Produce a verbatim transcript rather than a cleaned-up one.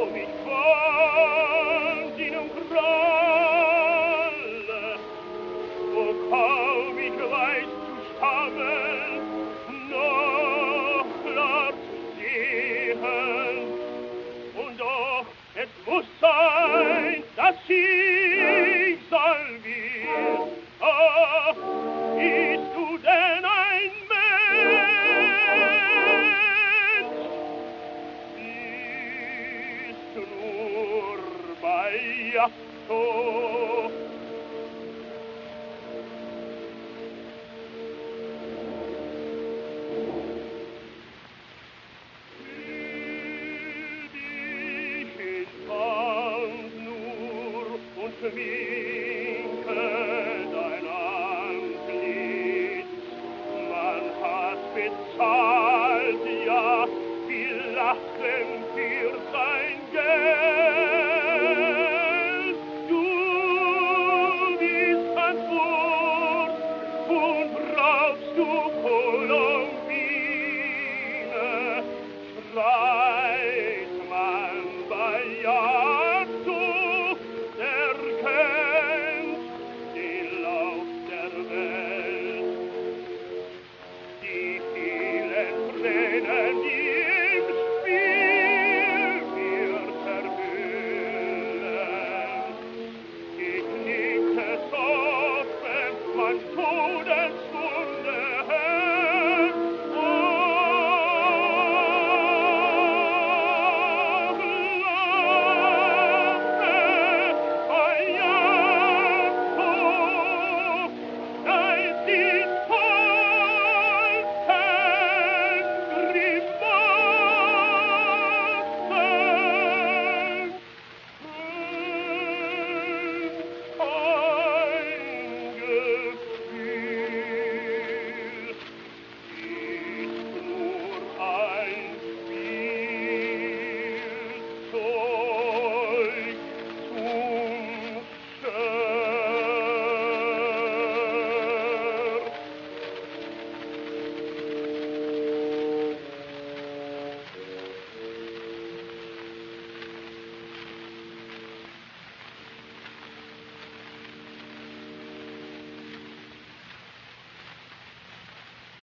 mich fand in einem Kralle, wo kaum ich weiß zu stammeln, noch klar zu sehen. Und doch, es muss sein, das Schicksal wird. Ach, bist du denn ein Mensch? Bist du nur bei Jachto? Schminke dein Antlitz, man hat bezahlt, ja, wir lachen für sein Geld.